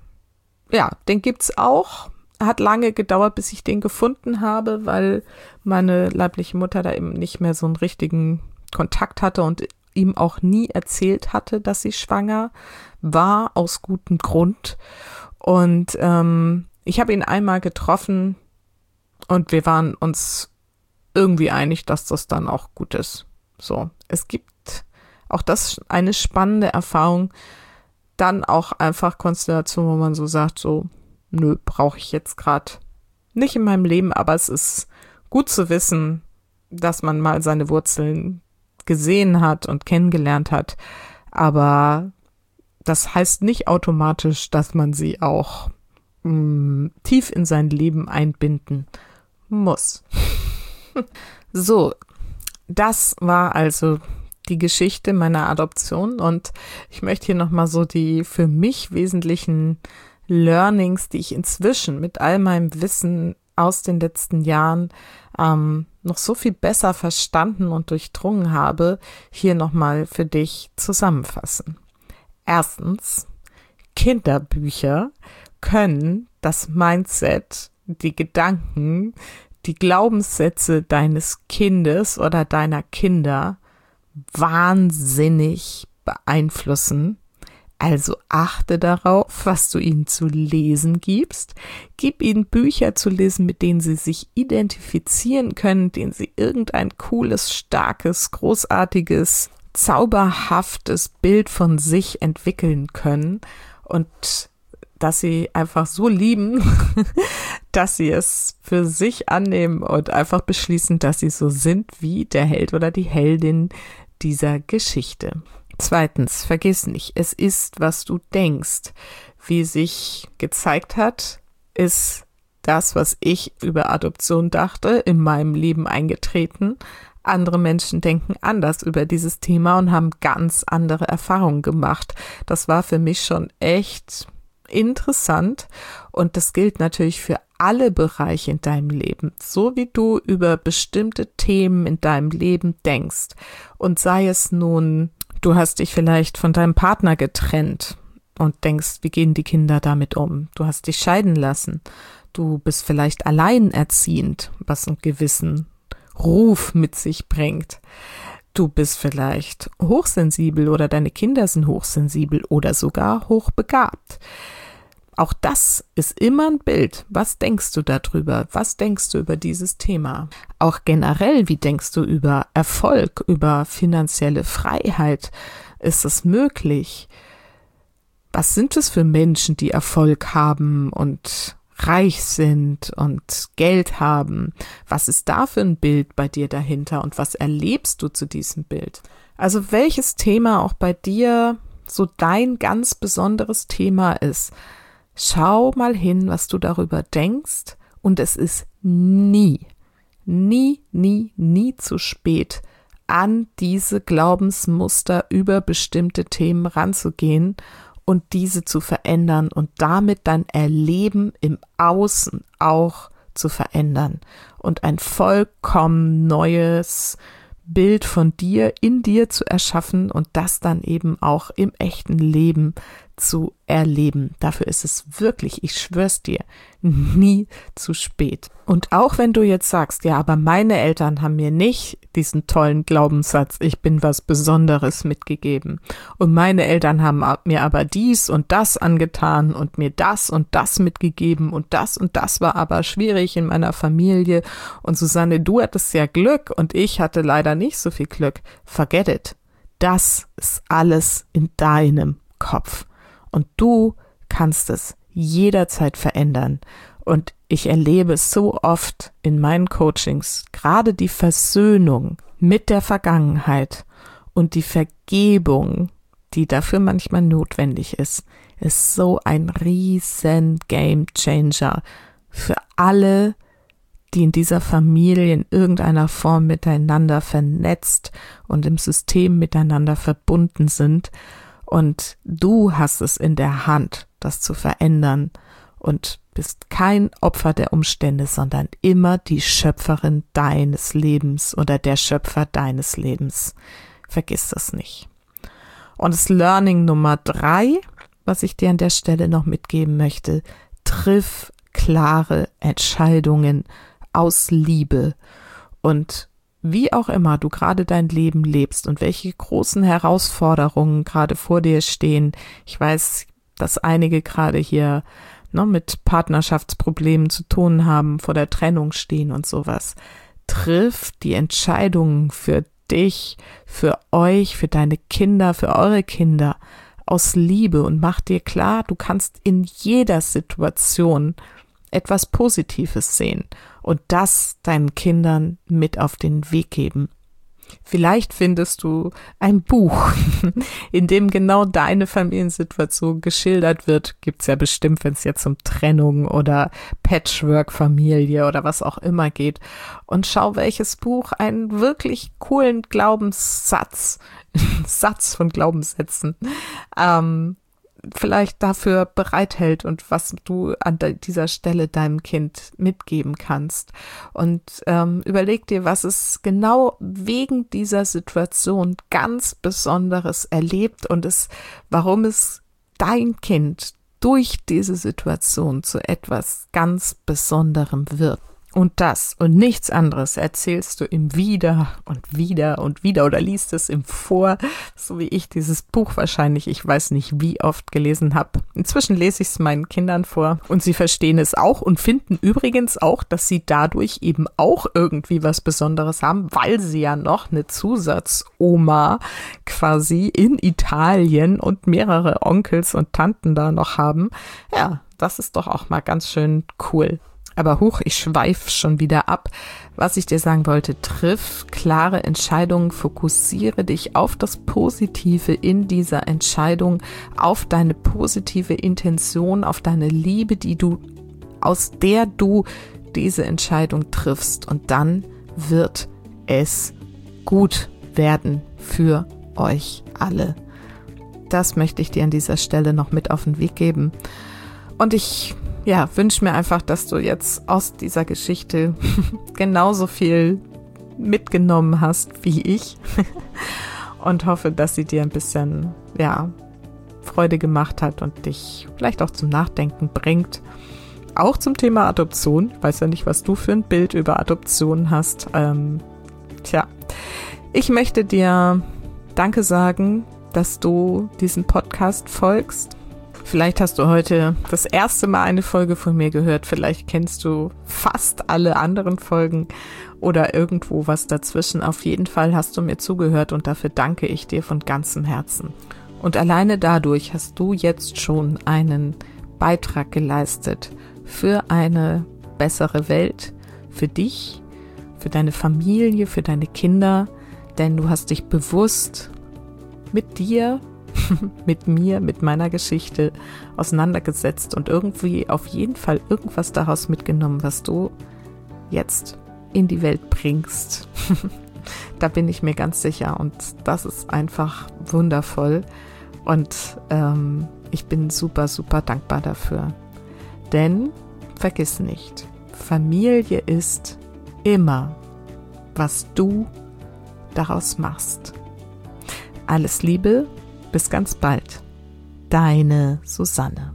gibt's auch. Hat lange gedauert, bis ich den gefunden habe, weil meine leibliche Mutter da eben nicht mehr so einen richtigen Kontakt hatte und ihm auch nie erzählt hatte, dass sie schwanger war, aus gutem Grund. Und ich habe ihn einmal getroffen, und wir waren uns irgendwie einig, dass das dann auch gut ist. So, es gibt auch das eine spannende Erfahrung, dann auch einfach Konstellation, wo man so sagt, so, nö, brauche ich jetzt gerade nicht in meinem Leben, aber es ist gut zu wissen, dass man mal seine Wurzeln gesehen hat und kennengelernt hat. Aber das heißt nicht automatisch, dass man sie auch tief in sein Leben einbinden muss. So, das war also die Geschichte meiner Adoption und ich möchte hier nochmal so die für mich wesentlichen Learnings, die ich inzwischen mit all meinem Wissen aus den letzten Jahren noch so viel besser verstanden und durchdrungen habe, hier nochmal für dich zusammenfassen. Erstens, Kinderbücher können das Mindset die Gedanken, die Glaubenssätze deines Kindes oder deiner Kinder wahnsinnig beeinflussen. Also achte darauf, was du ihnen zu lesen gibst. Gib ihnen Bücher zu lesen, mit denen sie sich identifizieren können, denen sie irgendein cooles, starkes, großartiges, zauberhaftes Bild von sich entwickeln können und dass sie einfach so lieben, dass sie es für sich annehmen und einfach beschließen, dass sie so sind wie der Held oder die Heldin dieser Geschichte. Zweitens, vergiss nicht, es ist, was du denkst. Wie sich gezeigt hat, ist das, was ich über Adoption dachte, in meinem Leben eingetreten. Andere Menschen denken anders über dieses Thema und haben ganz andere Erfahrungen gemacht. Das war für mich schon echt interessant und das gilt natürlich für alle Bereiche in deinem Leben, so wie du über bestimmte Themen in deinem Leben denkst. Und sei es nun, du hast dich vielleicht von deinem Partner getrennt und denkst, wie gehen die Kinder damit um? Du hast dich scheiden lassen. Du bist vielleicht alleinerziehend, was einen gewissen Ruf mit sich bringt. Du bist vielleicht hochsensibel oder deine Kinder sind hochsensibel oder sogar hochbegabt. Auch das ist immer ein Bild. Was denkst du darüber? Was denkst du über dieses Thema? Auch generell, wie denkst du über Erfolg, über finanzielle Freiheit? Ist es möglich? Was sind es für Menschen, die Erfolg haben und reich sind und Geld haben? Was ist da für ein Bild bei dir dahinter und was erlebst du zu diesem Bild? Also welches Thema auch bei dir so dein ganz besonderes Thema ist, schau mal hin, was du darüber denkst und es ist nie zu spät, an diese Glaubensmuster über bestimmte Themen ranzugehen und diese zu verändern und damit dein Erleben im Außen auch zu verändern und ein vollkommen neues Bild von dir in dir zu erschaffen und das dann eben auch im echten Leben zu erleben. Dafür ist es wirklich, ich schwör's dir, nie zu spät. Und auch wenn du jetzt sagst, ja, aber meine Eltern haben mir nicht diesen tollen Glaubenssatz, ich bin was Besonderes mitgegeben und meine Eltern haben mir aber dies und das angetan und mir das und das mitgegeben und das war aber schwierig in meiner Familie und Susanne, du hattest ja Glück und ich hatte leider nicht so viel Glück. Forget it. Das ist alles in deinem Kopf. Und du kannst es jederzeit verändern. Und ich erlebe so oft in meinen Coachings gerade die Versöhnung mit der Vergangenheit und die Vergebung, die dafür manchmal notwendig ist so ein riesen Game Changer für alle, die in dieser Familie in irgendeiner Form miteinander vernetzt und im System miteinander verbunden sind. Und du hast es in der Hand, das zu verändern und bist kein Opfer der Umstände, sondern immer die Schöpferin deines Lebens oder der Schöpfer deines Lebens. Vergiss das nicht. Und das Learning Nummer 3, was ich dir an der Stelle noch mitgeben möchte, triff klare Entscheidungen aus Liebe und wie auch immer du gerade dein Leben lebst und welche großen Herausforderungen gerade vor dir stehen. Ich weiß, dass einige gerade hier mit Partnerschaftsproblemen zu tun haben, vor der Trennung stehen und sowas. Triff die Entscheidungen für dich, für euch, für deine Kinder, für eure Kinder aus Liebe und mach dir klar, du kannst in jeder Situation etwas Positives sehen und das deinen Kindern mit auf den Weg geben. Vielleicht findest du ein Buch, in dem genau deine Familiensituation geschildert wird. Gibt's ja bestimmt, wenn es jetzt um Trennung oder Patchwork-Familie oder was auch immer geht. Und schau, welches Buch einen wirklich coolen Glaubenssatz, Satz von Glaubenssätzen, vielleicht dafür bereithält und was du an dieser Stelle deinem Kind mitgeben kannst. Und überleg dir, was es genau wegen dieser Situation ganz Besonderes erlebt und warum es dein Kind, durch diese Situation zu etwas ganz Besonderem wird. Und das und nichts anderes erzählst du ihm wieder und wieder und wieder oder liest es ihm vor, so wie ich dieses Buch wahrscheinlich, ich weiß nicht wie oft gelesen habe. Inzwischen lese ich es meinen Kindern vor und sie verstehen es auch und finden übrigens auch, dass sie dadurch eben auch irgendwie was Besonderes haben, weil sie ja noch eine Zusatzoma quasi in Italien und mehrere Onkels und Tanten da noch haben. Ja, das ist doch auch mal ganz schön cool. Aber ich schweife schon wieder ab. Was ich dir sagen wollte, triff klare Entscheidungen, fokussiere dich auf das Positive in dieser Entscheidung, auf deine positive Intention, auf deine Liebe, aus der du diese Entscheidung triffst. Und dann wird es gut werden für euch alle. Das möchte ich dir an dieser Stelle noch mit auf den Weg geben. Und ich wünsche mir einfach, dass du jetzt aus dieser Geschichte genauso viel mitgenommen hast wie ich und hoffe, dass sie dir ein bisschen, Freude gemacht hat und dich vielleicht auch zum Nachdenken bringt. Auch zum Thema Adoption. Ich weiß ja nicht, was du für ein Bild über Adoption hast. Ich möchte dir Danke sagen, dass du diesem Podcast folgst. Vielleicht hast du heute das erste Mal eine Folge von mir gehört. Vielleicht kennst du fast alle anderen Folgen oder irgendwo was dazwischen. Auf jeden Fall hast du mir zugehört und dafür danke ich dir von ganzem Herzen. Und alleine dadurch hast du jetzt schon einen Beitrag geleistet für eine bessere Welt, für dich, für deine Familie, für deine Kinder. Denn du hast dich bewusst mit dir, mit mir, mit meiner Geschichte auseinandergesetzt und irgendwie auf jeden Fall irgendwas daraus mitgenommen, was du jetzt in die Welt bringst. Da bin ich mir ganz sicher und das ist einfach wundervoll und ich bin super, super dankbar dafür. Denn vergiss nicht, Familie ist immer, was du daraus machst. Alles Liebe, bis ganz bald. Deine Susanne.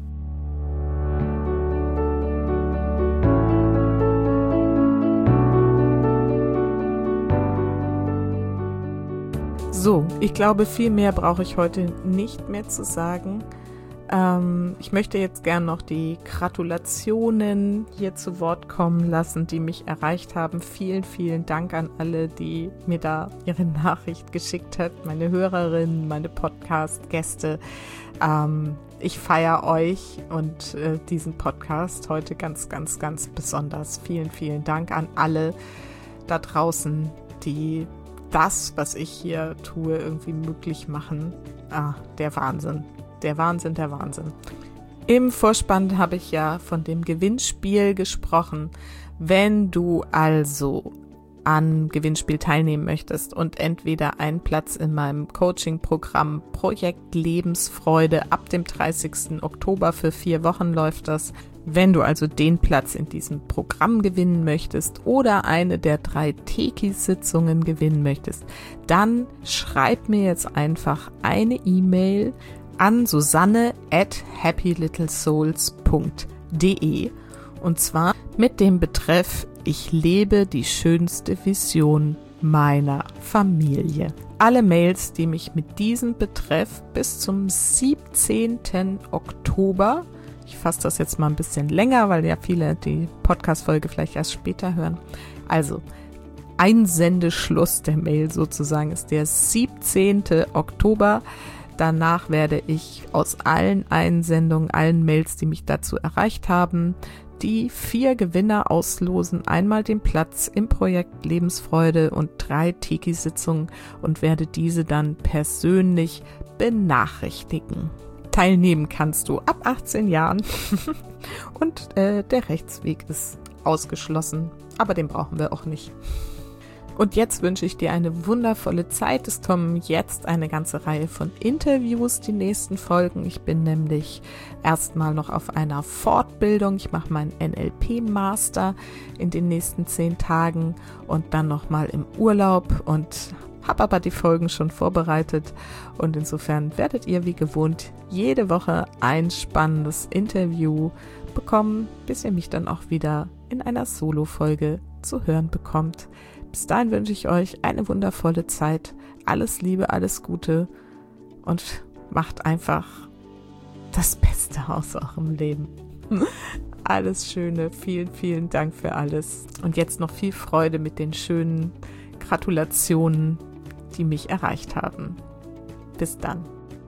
So, ich glaube, viel mehr brauche ich heute nicht mehr zu sagen. Ich möchte jetzt gern noch die Gratulationen hier zu Wort kommen lassen, die mich erreicht haben. Vielen, vielen Dank an alle, die mir da ihre Nachricht geschickt hat, meine Hörerinnen, meine Podcast-Gäste. Ich feiere euch und diesen Podcast heute ganz, ganz, ganz besonders. Vielen, vielen Dank an alle da draußen, die das, was ich hier tue, irgendwie möglich machen. Der Wahnsinn. Der Wahnsinn, der Wahnsinn. Im Vorspann habe ich ja von dem Gewinnspiel gesprochen. Wenn du also an Gewinnspiel teilnehmen möchtest und entweder einen Platz in meinem Coaching-Programm Projekt Lebensfreude ab dem 30. Oktober für 4 Wochen läuft das. Wenn du also den Platz in diesem Programm gewinnen möchtest oder eine der 3 Teki-Sitzungen gewinnen möchtest, dann schreib mir jetzt einfach eine E-Mail an susanne@happylittlesouls.de und zwar mit dem Betreff: Ich lebe die schönste Vision meiner Familie. Alle Mails, die mich mit diesem Betreff bis zum 17. Oktober, ich fasse das jetzt mal ein bisschen länger, weil ja viele die Podcast-Folge vielleicht erst später hören, also Einsendeschluss der Mail sozusagen ist der 17. Oktober. Danach werde ich aus allen Einsendungen, allen Mails, die mich dazu erreicht haben, die 4 Gewinner auslosen. Einmal den Platz im Projekt Lebensfreude und 3 Teki-Sitzungen und werde diese dann persönlich benachrichtigen. Teilnehmen kannst du ab 18 Jahren und der Rechtsweg ist ausgeschlossen, aber den brauchen wir auch nicht. Und jetzt wünsche ich dir eine wundervolle Zeit. Es kommen jetzt eine ganze Reihe von Interviews, die nächsten Folgen. Ich bin nämlich erstmal noch auf einer Fortbildung. Ich mache meinen NLP-Master in den nächsten 10 Tagen und dann nochmal im Urlaub und habe aber die Folgen schon vorbereitet und insofern werdet ihr wie gewohnt jede Woche ein spannendes Interview bekommen, bis ihr mich dann auch wieder in einer Solo-Folge zu hören bekommt. Bis dahin wünsche ich euch eine wundervolle Zeit. Alles Liebe, alles Gute und macht einfach das Beste aus eurem Leben. Alles Schöne, vielen, vielen Dank für alles. Und jetzt noch viel Freude mit den schönen Gratulationen, die mich erreicht haben. Bis dann.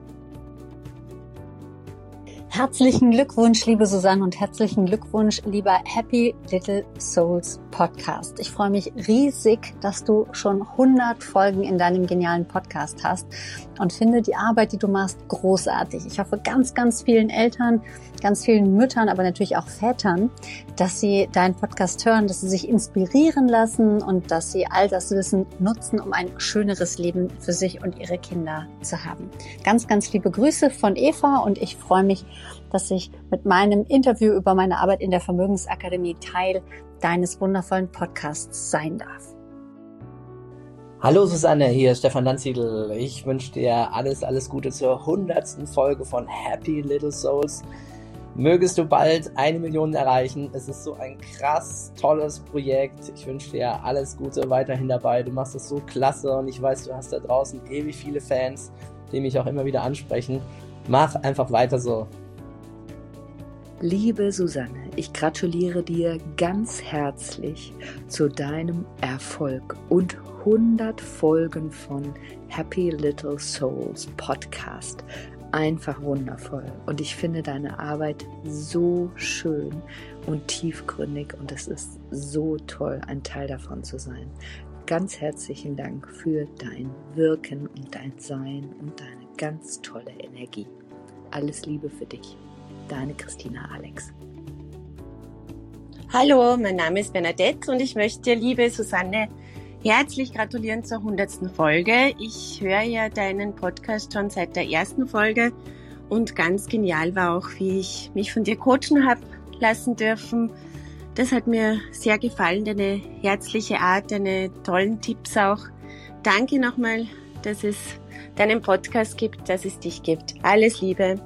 Herzlichen Glückwunsch, liebe Susanne, und herzlichen Glückwunsch, lieber Happy Little Souls Podcast. Ich freue mich riesig, dass du schon 100 Folgen in deinem genialen Podcast hast und finde die Arbeit, die du machst, großartig. Ich hoffe ganz, ganz vielen Eltern, ganz vielen Müttern, aber natürlich auch Vätern, dass sie deinen Podcast hören, dass sie sich inspirieren lassen und dass sie all das Wissen nutzen, um ein schöneres Leben für sich und ihre Kinder zu haben. Ganz, ganz liebe Grüße von Eva und ich freue mich, dass ich mit meinem Interview über meine Arbeit in der Vermögensakademie Teil deines wundervollen Podcasts sein darf. Hallo Susanne, hier ist Stefan Landsiedel. Ich wünsche dir alles Gute zur 100. Folge von Happy Little Souls. Mögest du bald 1 Million erreichen. Es ist so ein krass tolles Projekt. Ich wünsche dir alles Gute weiterhin dabei. Du machst es so klasse und ich weiß, du hast da draußen ewig viele Fans, die mich auch immer wieder ansprechen. Mach einfach weiter so. Liebe Susanne, ich gratuliere dir ganz herzlich zu deinem Erfolg und 100 Folgen von Happy Little Souls Podcast. Einfach wundervoll. Und ich finde deine Arbeit so schön und tiefgründig und es ist so toll, ein Teil davon zu sein. Ganz herzlichen Dank für dein Wirken und dein Sein und deine ganz tolle Energie. Alles Liebe für dich. Deine Christina Alex. Hallo, mein Name ist Bernadette und ich möchte dir, liebe Susanne, herzlich gratulieren zur 100. Folge. Ich höre ja deinen Podcast schon seit der ersten Folge und ganz genial war auch, wie ich mich von dir coachen habe lassen dürfen. Das hat mir sehr gefallen, deine herzliche Art, deine tollen Tipps auch. Danke nochmal, dass es deinen Podcast gibt, dass es dich gibt. Alles Liebe.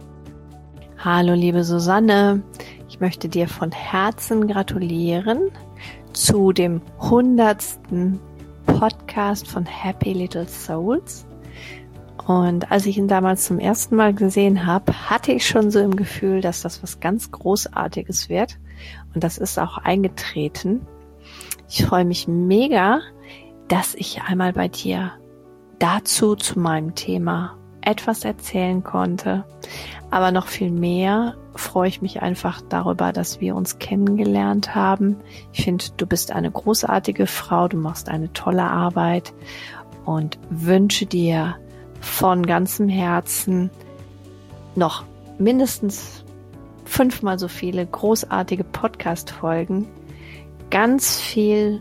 Hallo liebe Susanne, ich möchte dir von Herzen gratulieren zu dem 100. Podcast von Happy Little Souls. Und als ich ihn damals zum ersten Mal gesehen habe, hatte ich schon so im Gefühl, dass das was ganz Großartiges wird. Und das ist auch eingetreten. Ich freue mich mega, dass ich einmal bei dir dazu zu meinem Thema etwas erzählen konnte. Aber noch viel mehr freue ich mich einfach darüber, dass wir uns kennengelernt haben. Ich finde, du bist eine großartige Frau, du machst eine tolle Arbeit und wünsche dir von ganzem Herzen noch mindestens 5-mal so viele großartige Podcast-Folgen, ganz viel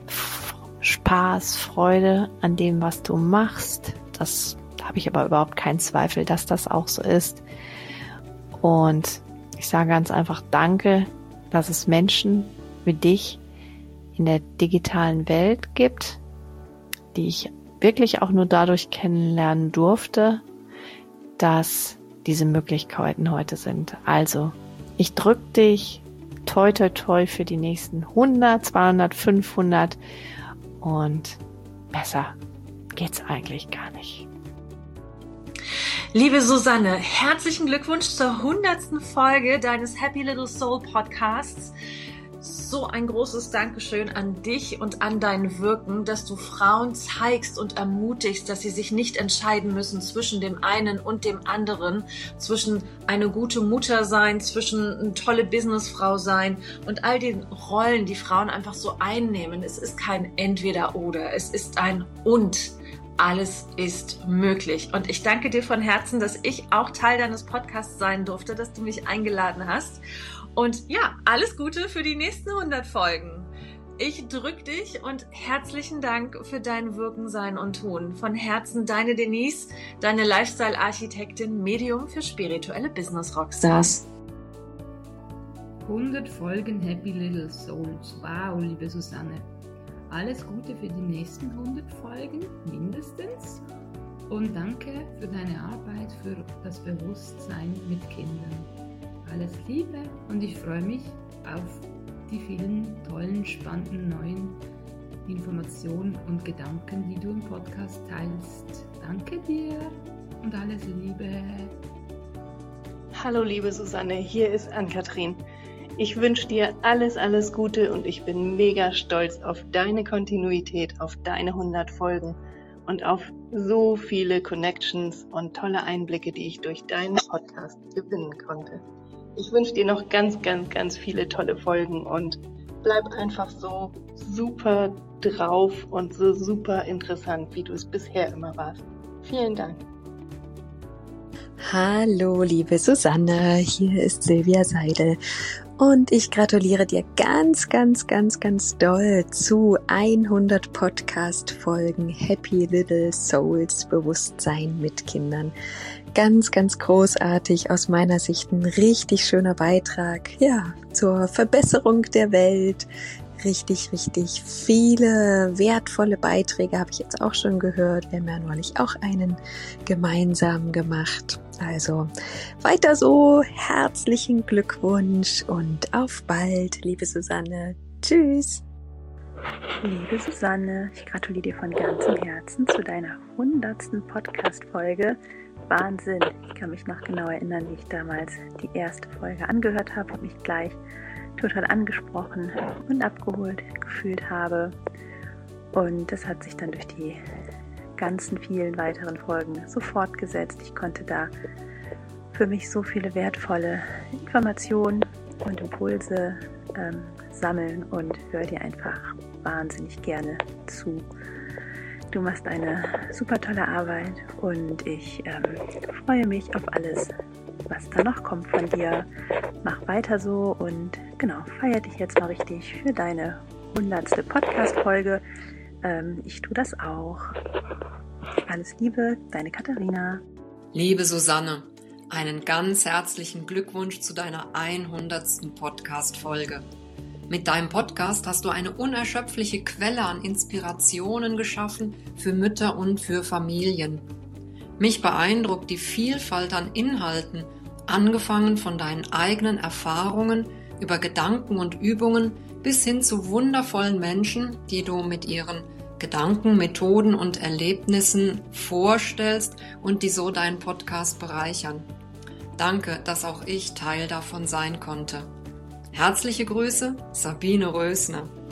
Spaß, Freude an dem, was du machst. Das habe ich aber überhaupt keinen Zweifel, dass das auch so ist. Und ich sage ganz einfach Danke, dass es Menschen wie dich in der digitalen Welt gibt, die ich wirklich auch nur dadurch kennenlernen durfte, dass diese Möglichkeiten heute sind. Also, ich drücke dich toi toi toi für die nächsten 100, 200, 500 und besser geht's eigentlich gar nicht. Liebe Susanne, herzlichen Glückwunsch zur 100. Folge deines Happy Little Soul Podcasts. So ein großes Dankeschön an dich und an dein Wirken, dass du Frauen zeigst und ermutigst, dass sie sich nicht entscheiden müssen zwischen dem einen und dem anderen, zwischen eine gute Mutter sein, zwischen eine tolle Businessfrau sein und all den Rollen, die Frauen einfach so einnehmen. Es ist kein Entweder-Oder, es ist ein Und. Alles ist möglich. Und ich danke dir von Herzen, dass ich auch Teil deines Podcasts sein durfte, dass du mich eingeladen hast. Und ja, alles Gute für die nächsten 100 Folgen. Ich drück dich und herzlichen Dank für dein Wirken, Sein und Tun. Von Herzen deine Denise, deine Lifestyle-Architektin, Medium für spirituelle Business-Rockstars. 100 Folgen Happy Little Souls. Wow, liebe Susanne. alles Gute für die nächsten 100 Folgen, mindestens. Und danke für deine Arbeit für das Bewusstsein mit Kindern. Alles Liebe und ich freue mich auf die vielen tollen, spannenden, neuen Informationen und Gedanken, die du im Podcast teilst. Danke dir und alles Liebe. Hallo liebe Susanne, hier ist Ann-Kathrin. Ich wünsche dir alles Gute und ich bin mega stolz auf deine Kontinuität, auf deine 100 Folgen und auf so viele Connections und tolle Einblicke, die ich durch deinen Podcast gewinnen konnte. Ich wünsche dir noch ganz viele tolle Folgen und bleib einfach so super drauf und so super interessant, wie du es bisher immer warst. Vielen Dank. Hallo, liebe Susanne, hier ist Silvia Seidel und ich gratuliere dir ganz doll zu 100 Podcast-Folgen Happy Little Souls Bewusstsein mit Kindern. Ganz großartig, aus meiner Sicht ein richtig schöner Beitrag, zur Verbesserung der Welt. Richtig viele wertvolle Beiträge habe ich jetzt auch schon gehört. Wir haben ja neulich auch einen gemeinsam gemacht. Also weiter so, herzlichen Glückwunsch und auf bald, liebe Susanne. Tschüss. Liebe Susanne, ich gratuliere dir von ganzem Herzen zu deiner 100. Podcast-Folge. Wahnsinn, ich kann mich noch genau erinnern, wie ich damals die erste Folge angehört habe und mich gleich total angesprochen und abgeholt gefühlt habe. Und das hat sich dann durch die ganzen vielen weiteren Folgen so fortgesetzt. Ich konnte da für mich so viele wertvolle Informationen und Impulse sammeln und höre dir einfach wahnsinnig gerne zu. Du machst eine super tolle Arbeit und ich freue mich auf alles, was da noch kommt von dir. Mach weiter so und genau, feier dich jetzt mal richtig für deine 100. Podcast-Folge. Ich tue das auch. Alles Liebe, deine Katharina. Liebe Susanne, einen ganz herzlichen Glückwunsch zu deiner 100. Podcast-Folge. Mit deinem Podcast hast du eine unerschöpfliche Quelle an Inspirationen geschaffen für Mütter und für Familien. Mich beeindruckt die Vielfalt an Inhalten, angefangen von deinen eigenen Erfahrungen über Gedanken und Übungen bis hin zu wundervollen Menschen, die du mit ihren Gedanken, Methoden und Erlebnissen vorstellst und die so deinen Podcast bereichern. Danke, dass auch ich Teil davon sein konnte. Herzliche Grüße, Sabine Rösner.